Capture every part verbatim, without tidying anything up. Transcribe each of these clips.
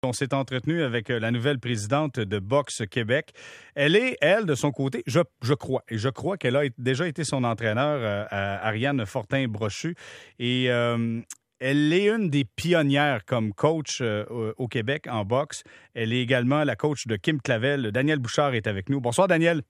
On s'est entretenu avec la nouvelle présidente de Boxe Québec. Elle est, elle, de son côté, je, je crois, et je crois qu'elle a déjà été son entraîneur, euh, à Ariane Fortin-Brochu. Et euh, elle est une des pionnières comme coach euh, au Québec en boxe. Elle est également la coach de Kim Clavel. Daniel Bouchard est avec nous. Bonsoir, Daniel.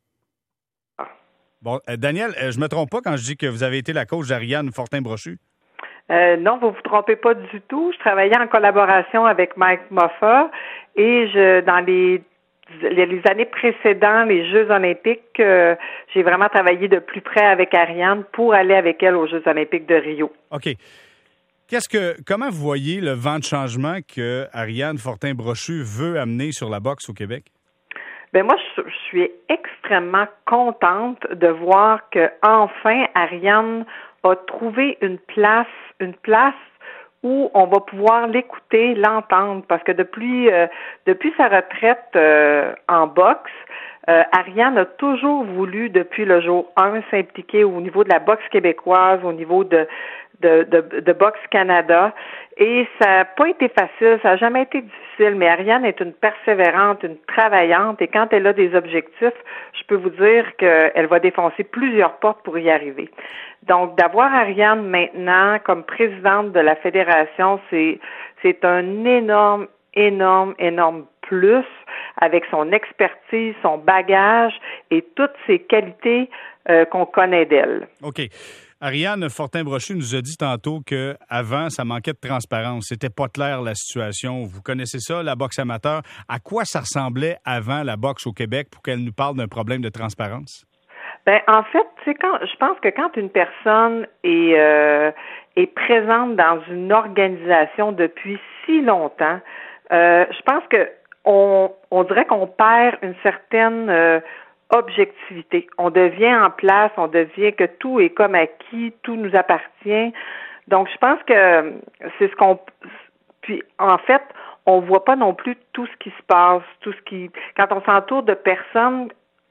Bon, euh, Daniel, euh, je me trompe pas quand je dis que vous avez été la coach d'Ariane Fortin-Brochu? Euh, non, vous vous trompez pas du tout. Je travaillais en collaboration avec Mike Moffa et je, dans les, les années précédentes, les Jeux olympiques, euh, j'ai vraiment travaillé de plus près avec Ariane pour aller avec elle aux Jeux olympiques de Rio. OK. Qu'est-ce que, comment vous voyez le vent de changement que Ariane Fortin-Brochu veut amener sur la boxe au Québec? Ben moi, je, je suis extrêmement contente de voir que enfin Ariane a trouvé une place, une place où on va pouvoir l'écouter, l'entendre, parce que depuis euh, depuis sa retraite euh, en boxe, euh, Ariane a toujours voulu, depuis le jour un, s'impliquer au niveau de la boxe québécoise, au niveau de de, de, de Boxe Canada, et ça n'a pas été facile, ça n'a jamais été difficile, mais Ariane est une persévérante, une travaillante, et quand elle a des objectifs, je peux vous dire qu'elle va défoncer plusieurs portes pour y arriver. Donc, d'avoir Ariane maintenant comme présidente de la fédération, c'est c'est un énorme, énorme, énorme plus avec son expertise, son bagage et toutes ses qualités euh, qu'on connaît d'elle. OK. Ariane Fortin-Brochu nous a dit tantôt qu'avant, ça manquait de transparence. C'était pas clair la situation. Vous connaissez ça, la boxe amateur. À quoi ça ressemblait avant la boxe au Québec pour qu'elle nous parle d'un problème de transparence? Ben en fait, c'est quand je pense que quand une personne est euh, est présente dans une organisation depuis si longtemps, euh, je pense que on on dirait qu'on perd une certaine euh, objectivité. On devient en place, on devient que tout est comme acquis, tout nous appartient. Donc je pense que c'est ce qu'on puis en fait, on voit pas non plus tout ce qui se passe, tout ce qui quand on s'entoure de personnes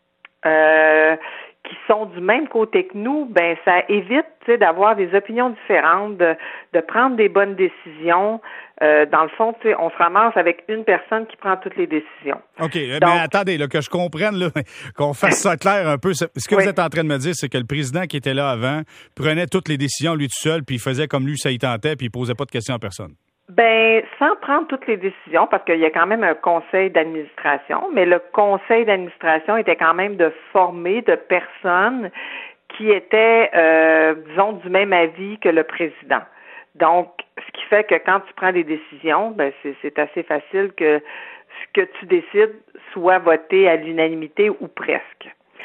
euh qui sont du même côté que nous, ben ça évite, tu sais, d'avoir des opinions différentes, de, de prendre des bonnes décisions. Euh, dans le fond, tu sais, on se ramasse avec une personne qui prend toutes les décisions. OK, Donc, mais attendez, là, que je comprenne, là, qu'on fasse ça clair un peu. Ce que oui. Vous êtes en train de me dire, c'est que le président qui était là avant prenait toutes les décisions lui tout seul, puis il faisait comme lui, ça y tentait, puis il posait pas de questions à personne. Ben, sans prendre toutes les décisions, parce qu'il y a quand même un conseil d'administration, mais le conseil d'administration était quand même de former de personnes qui étaient, euh, disons, du même avis que le président. Donc, ce qui fait que quand tu prends des décisions, ben c'est, c'est assez facile que ce que tu décides soit voté à l'unanimité ou presque.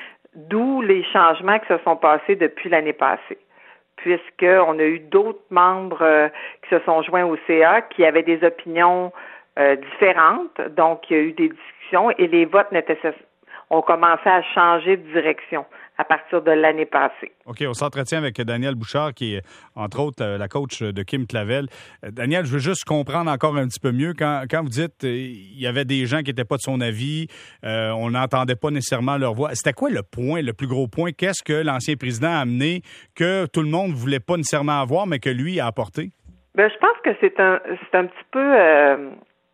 D'où les changements qui se sont passés depuis l'année passée, puisqu'on a eu d'autres membres euh, qui se sont joints au C A qui avaient des opinions euh, différentes. Donc, il y a eu des discussions et les votes n'étaient, ont commencé à changer de direction à partir de l'année passée. OK, on s'entretient avec Daniel Bouchard, qui est, entre autres, la coach de Kim Clavel. Daniel, je veux juste comprendre encore un petit peu mieux. Quand, quand vous dites il y avait des gens qui n'étaient pas de son avis, euh, on n'entendait pas nécessairement leur voix. C'était quoi le point, le plus gros point? Qu'est-ce que l'ancien président a amené que tout le monde ne voulait pas nécessairement avoir, mais que lui a apporté? Bien, je pense que c'est un, c'est un petit peu... Euh...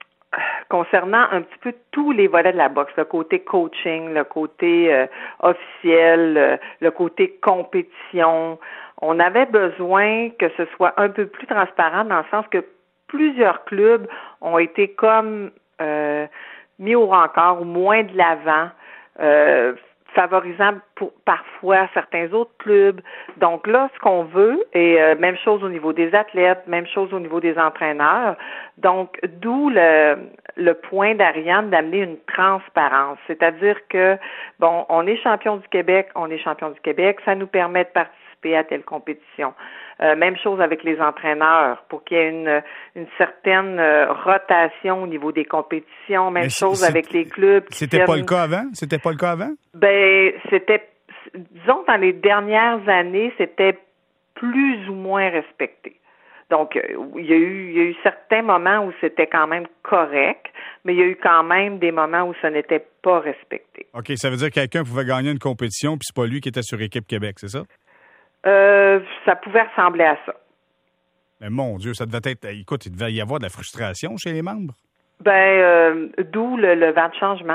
concernant un petit peu tous les volets de la boxe, le côté coaching, le côté euh, officiel, le, le côté compétition. On avait besoin que ce soit un peu plus transparent dans le sens que plusieurs clubs ont été comme euh, mis au rencard ou moins de l'avant, euh, favorisant pour, parfois certains autres clubs. Donc là, ce qu'on veut, et euh, même chose au niveau des athlètes, même chose au niveau des entraîneurs. Donc, d'où le, le point d'Ariane d'amener une transparence. C'est-à-dire que, bon, on est champion du Québec, on est champion du Québec, ça nous permet de participer à telle compétition. Euh, même chose avec les entraîneurs, pour qu'il y ait une, une certaine euh, rotation au niveau des compétitions. Même chose c'est, avec les clubs. Qui c'était tiennent... pas le cas avant? C'était pas le cas avant? Ben, c'était, disons, dans les dernières années, c'était plus ou moins respecté. Donc, il y a eu, il y a eu certains moments où c'était quand même correct, mais il y a eu quand même des moments où ça n'était pas respecté. OK, ça veut dire que quelqu'un pouvait gagner une compétition, puis c'est pas lui qui était sur Équipe Québec, c'est ça? Euh, ça pouvait ressembler à ça. Mais mon Dieu, ça devait être... Écoute, il devait y avoir de la frustration chez les membres. Ben, euh, d'où le, le vent de changement.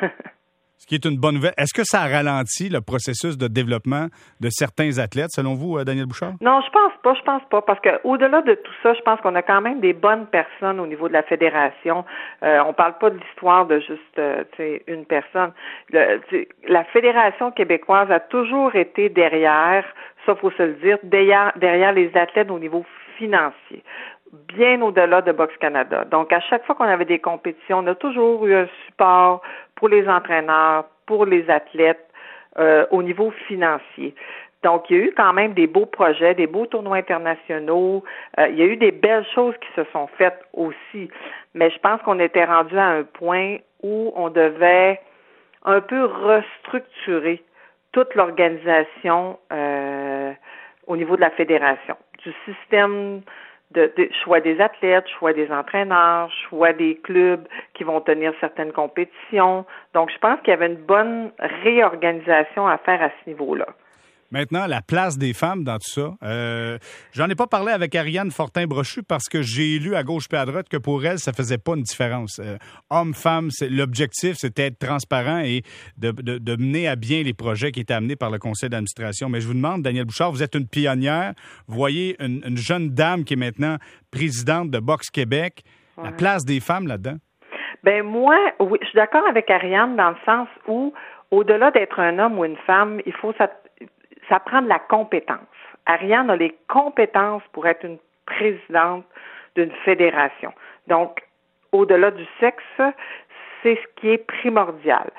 Ce qui est une bonne nouvelle. Est-ce que ça ralentit le processus de développement de certains athlètes, selon vous, Danielle Bouchard? Non, je pense pas, je pense pas, parce que au-delà de tout ça, je pense qu'on a quand même des bonnes personnes au niveau de la fédération. Euh, on parle pas de l'histoire de juste euh, une personne. Le, la Fédération québécoise a toujours été derrière, ça faut se le dire, derrière, derrière les athlètes au niveau financier, bien au-delà de Boxe Canada. Donc, à chaque fois qu'on avait des compétitions, on a toujours eu un support pour les entraîneurs, pour les athlètes, euh, au niveau financier. Donc, il y a eu quand même des beaux projets, des beaux tournois internationaux. Euh, il y a eu des belles choses qui se sont faites aussi. Mais je pense qu'on était rendu à un point où on devait un peu restructurer toute l'organisation euh, au niveau de la fédération, du système de, de choix des athlètes, choix des entraîneurs, choix des clubs qui vont tenir certaines compétitions. Donc, je pense qu'il y avait une bonne réorganisation à faire à ce niveau-là. Maintenant, la place des femmes dans tout ça. Euh, j'en ai pas parlé avec Ariane Fortin-Brochu parce que j'ai lu à gauche et à droite que pour elle, ça faisait pas une différence. Euh, Homme-femme, l'objectif, c'était d'être transparent et de, de, de mener à bien les projets qui étaient amenés par le conseil d'administration. Mais je vous demande, Danielle Bouchard, vous êtes une pionnière. Vous voyez une, une jeune dame qui est maintenant présidente de Boxe Québec. Ouais. La place des femmes là-dedans? Ben moi, oui, je suis d'accord avec Ariane dans le sens où, au-delà d'être un homme ou une femme, il faut ça. Ça prend de la compétence. Ariane a les compétences pour être une présidente d'une fédération. Donc, au-delà du sexe, c'est ce qui est primordial.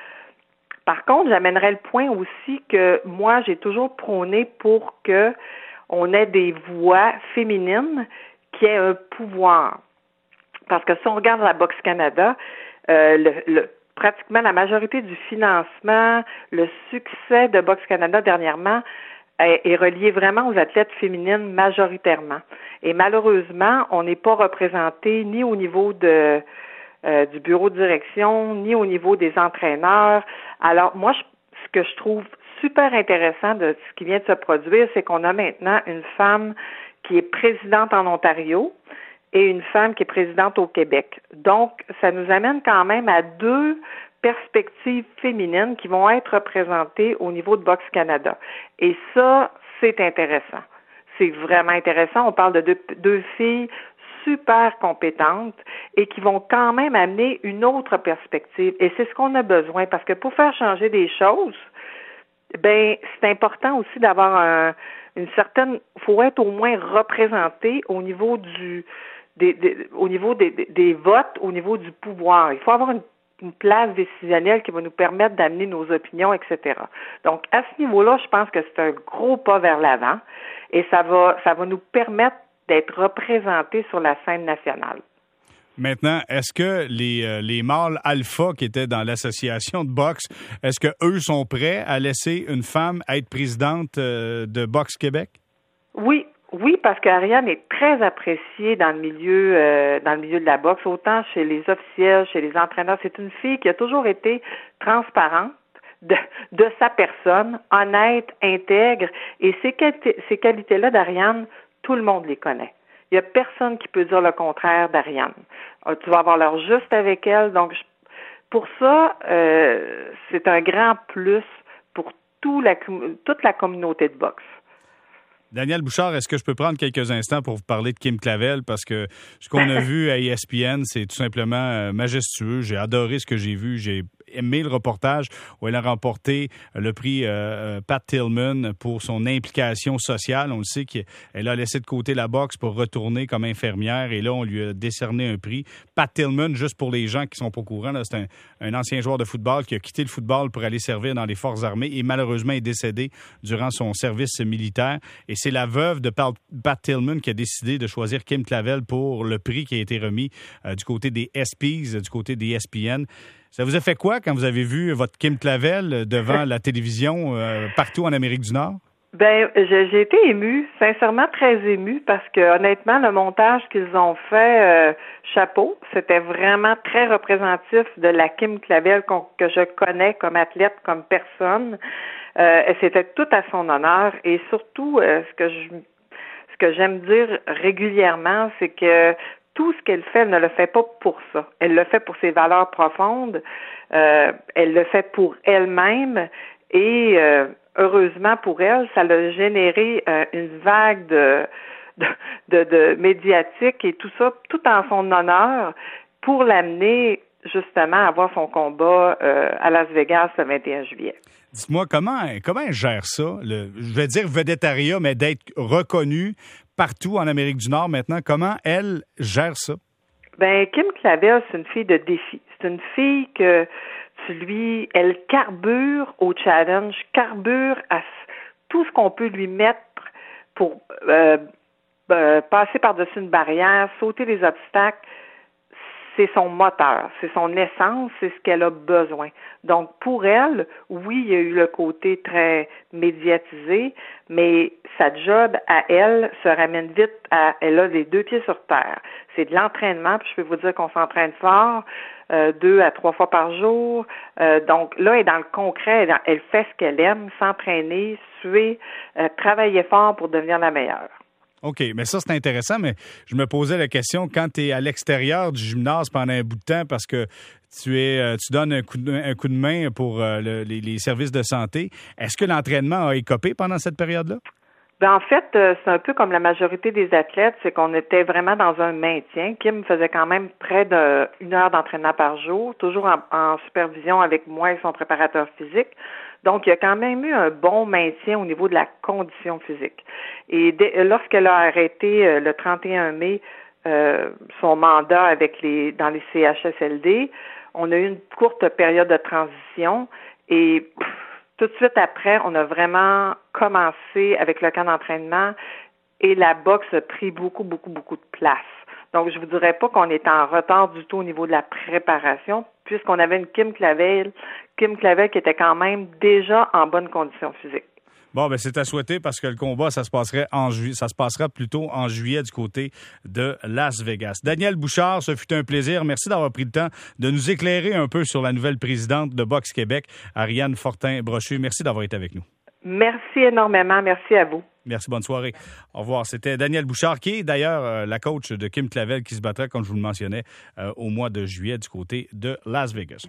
Par contre, j'amènerais le point aussi que moi, j'ai toujours prôné pour que on ait des voix féminines qui aient un pouvoir. Parce que si on regarde la Boxe Canada, euh, le, le pratiquement la majorité du financement, le succès de Boxe Canada dernièrement est, est relié vraiment aux athlètes féminines majoritairement. Et malheureusement, on n'est pas représenté ni au niveau de euh, du bureau de direction, ni au niveau des entraîneurs. Alors, moi, je, ce que je trouve super intéressant de ce qui vient de se produire, c'est qu'on a maintenant une femme qui est présidente en Ontario et une femme qui est présidente au Québec. Donc, ça nous amène quand même à deux perspectives féminines qui vont être représentées au niveau de Boxe Canada. Et ça, c'est intéressant. C'est vraiment intéressant. On parle de deux, deux filles super compétentes et qui vont quand même amener une autre perspective. Et c'est ce qu'on a besoin parce que pour faire changer des choses, ben c'est important aussi d'avoir un, une certaine... Il faut être au moins représenté au niveau du... Des, des, au niveau des, des, des votes, au niveau du pouvoir. Il faut avoir une, une place décisionnelle qui va nous permettre d'amener nos opinions, et cetera. Donc, à ce niveau-là, je pense que c'est un gros pas vers l'avant et ça va, ça va nous permettre d'être représentés sur la scène nationale. Maintenant, est-ce que les, euh, les mâles alpha qui étaient dans l'association de boxe, est-ce que eux sont prêts à laisser une femme être présidente euh, de Boxe Québec? Oui. Oui, parce qu'Ariane est très appréciée dans le milieu euh, dans le milieu de la boxe, autant chez les officiels, chez les entraîneurs. C'est une fille qui a toujours été transparente de, de sa personne, honnête, intègre, et ces, ces qualités-là d'Ariane, tout le monde les connaît. Il n'y a personne qui peut dire le contraire d'Ariane. Tu vas avoir l'heure juste avec elle, donc je, pour ça, euh, c'est un grand plus pour tout la, toute la communauté de boxe. Danielle Bouchard, est-ce que je peux prendre quelques instants pour vous parler de Kim Clavel? Parce que ce qu'on a vu à E S P N, c'est tout simplement majestueux. J'ai adoré ce que j'ai vu. J'ai aimé le reportage où elle a remporté le prix euh, Pat Tillman pour son implication sociale. On le sait qu'elle a laissé de côté la boxe pour retourner comme infirmière et là, on lui a décerné un prix. Pat Tillman, juste pour les gens qui sont pas au courant, là, c'est un, un ancien joueur de football qui a quitté le football pour aller servir dans les forces armées et malheureusement est décédé durant son service militaire. Et c'est la veuve de Pat Tillman qui a décidé de choisir Kim Clavel pour le prix qui a été remis euh, du côté des S Ps, du côté des E S P N. Ça vous a fait quoi quand vous avez vu votre Kim Clavel devant la télévision euh, partout en Amérique du Nord? Ben, j'ai, j'ai été émue, sincèrement très émue, parce que honnêtement, le montage qu'ils ont fait, euh, chapeau, c'était vraiment très représentatif de la Kim Clavel que je connais comme athlète, comme personne. Euh, et c'était tout à son honneur. Et surtout, euh, ce que je, ce que j'aime dire régulièrement, c'est que tout ce qu'elle fait, elle ne le fait pas pour ça. Elle le fait pour ses valeurs profondes. Euh, elle le fait pour elle-même. Et euh, heureusement pour elle, ça a généré euh, une vague de, de, de, de médiatique et tout ça, tout en son honneur, pour l'amener justement à avoir son combat euh, à Las Vegas le vingt et un juillet. Dites-moi, comment, comment elle gère ça? Le, je vais dire vedettariat, mais d'être reconnue partout en Amérique du Nord maintenant. Comment elle gère ça? Ben, Kim Clavel, c'est une fille de défi. C'est une fille que tu lui, elle carbure au challenge, carbure à tout ce qu'on peut lui mettre pour euh, euh, passer par-dessus une barrière, sauter les obstacles. C'est son moteur, c'est son essence, c'est ce qu'elle a besoin. Donc, pour elle, oui, il y a eu le côté très médiatisé, mais sa job à elle se ramène vite à, elle a les deux pieds sur terre. C'est de l'entraînement, puis je peux vous dire qu'on s'entraîne fort, euh, deux à trois fois par jour. Euh, donc, là, elle est dans le concret, elle, elle fait ce qu'elle aime, s'entraîner, suer, euh, travailler fort pour devenir la meilleure. OK, mais ça, c'est intéressant, mais je me posais la question, quand tu es à l'extérieur du gymnase pendant un bout de temps parce que tu es, tu donnes un coup de, un coup de main pour euh, le, les, les services de santé, est-ce que l'entraînement a écopé pendant cette période-là? Ben en fait, euh, c'est un peu comme la majorité des athlètes, c'est qu'on était vraiment dans un maintien. Kim faisait quand même près d'une heure d'entraînement par jour, toujours en, en supervision avec moi et son préparateur physique. Donc, il y a quand même eu un bon maintien au niveau de la condition physique. Et dès, lorsqu'elle a arrêté euh, le trente et un mai euh, son mandat avec les dans les C H S L D, on a eu une courte période de transition et pff, tout de suite après, on a vraiment commencé avec le camp d'entraînement et la boxe a pris beaucoup, beaucoup, beaucoup de place. Donc, je vous dirais pas qu'on est en retard du tout au niveau de la préparation, puisqu'on avait une Kim Clavel, Kim Clavel qui était quand même déjà en bonne condition physique. Bon, ben c'est à souhaiter parce que le combat, ça se passerait en juillet, ça se passera plutôt en juillet du côté de Las Vegas. Daniel Bouchard, ce fut un plaisir. Merci d'avoir pris le temps de nous éclairer un peu sur la nouvelle présidente de Boxe Québec, Ariane Fortin-Brochu. Merci d'avoir été avec nous. Merci énormément. Merci à vous. Merci, bonne soirée. Au revoir. C'était Daniel Bouchard, qui est d'ailleurs euh, la coach de Kim Clavel qui se battra, comme je vous le mentionnais, euh, au mois de juillet du côté de Las Vegas.